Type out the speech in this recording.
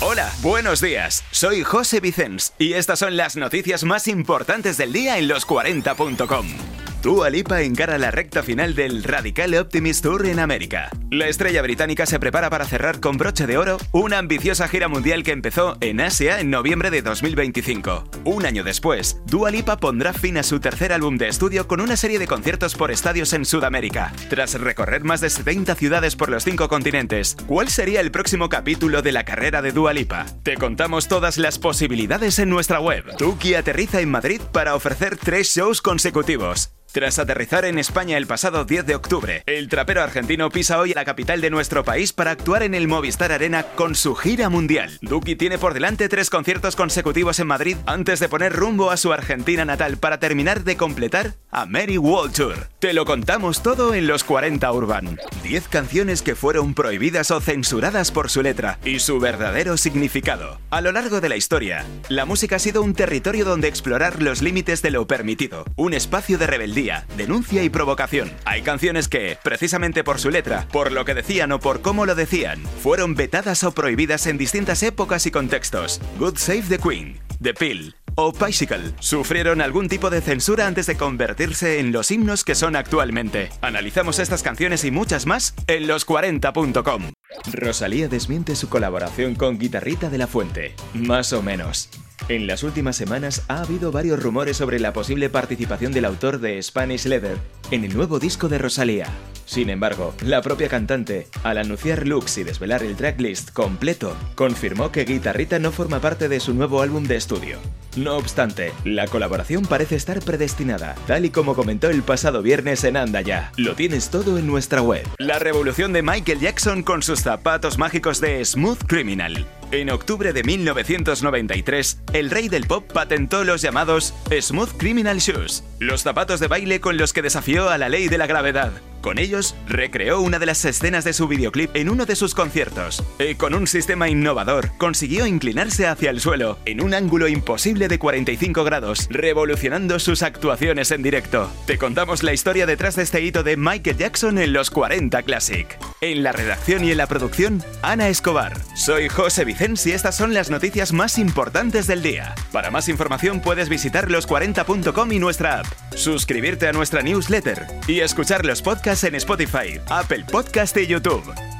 Hola, buenos días. Soy José Vicens y estas son las noticias más importantes del día en los40.com. Dua Lipa encara la recta final del Radical Optimist Tour en América. La estrella británica se prepara para cerrar con broche de oro una ambiciosa gira mundial que empezó en Asia en noviembre de 2025. Un año después, Dua Lipa pondrá fin a su tercer álbum de estudio con una serie de conciertos por estadios en Sudamérica. Tras recorrer más de 70 ciudades por los 5 continentes, ¿cuál sería el próximo capítulo de la carrera de Dua Lipa? Te contamos todas las posibilidades en nuestra web. Duki aterriza en Madrid para ofrecer 3 shows consecutivos. Tras aterrizar en España el pasado 10 de octubre, el trapero argentino pisa hoy a la capital de nuestro país para actuar en el Movistar Arena con su gira mundial. Duki tiene por delante 3 conciertos consecutivos en Madrid antes de poner rumbo a su Argentina natal para terminar de completar a Mary World Tour. Te lo contamos todo en los 40 Urban. 10 canciones que fueron prohibidas o censuradas por su letra y su verdadero significado. A lo largo de la historia, la música ha sido un territorio donde explorar los límites de lo permitido, un espacio de rebeldía, denuncia y provocación. Hay canciones que, precisamente por su letra, por lo que decían o por cómo lo decían, fueron vetadas o prohibidas en distintas épocas y contextos. God Save the Queen, The Pill o Bicycle sufrieron algún tipo de censura antes de convertirse en los himnos que son actualmente. Analizamos estas canciones y muchas más en los40.com. Rosalía desmiente su colaboración con Guitarra de la Fuente. Más o menos. En las últimas semanas ha habido varios rumores sobre la posible participación del autor de Spanish Leather en el nuevo disco de Rosalía. Sin embargo, la propia cantante, al anunciar looks y desvelar el tracklist completo, confirmó que Guitarrita no forma parte de su nuevo álbum de estudio. No obstante, la colaboración parece estar predestinada, tal y como comentó el pasado viernes en Anda Ya. Lo tienes todo en nuestra web. La revolución de Michael Jackson con sus zapatos mágicos de Smooth Criminal. En octubre de 1993, el rey del pop patentó los llamados Smooth Criminal Shoes, los zapatos de baile con los que desafió a la ley de la gravedad. Con ellos, recreó una de las escenas de su videoclip en uno de sus conciertos. Con un sistema innovador, consiguió inclinarse hacia el suelo, en un ángulo imposible de 45 grados, revolucionando sus actuaciones en directo. Te contamos la historia detrás de este hito de Michael Jackson en los 40 Classic. En la redacción y en la producción, Ana Escobar. Soy José Vicens y estas son las noticias más importantes del día. Para más información puedes visitar los40.com y nuestra app, suscribirte a nuestra newsletter y escuchar los podcasts en Spotify, Apple Podcast y YouTube.